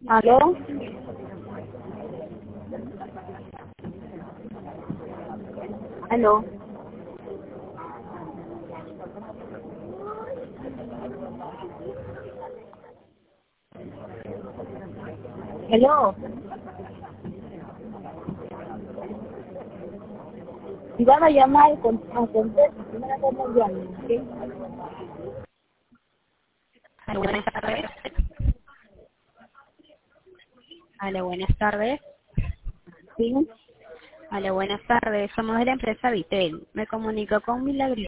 ¿Aló? ¿Aló? ¿Aló? Si van a llamar, contesta, si no la podemos llamar, ¿ok? Hola, buenas tardes. Hola, buenas tardes. Sí. Hola, buenas tardes. Somos de la empresa Vitel. Me comunico con Milagro.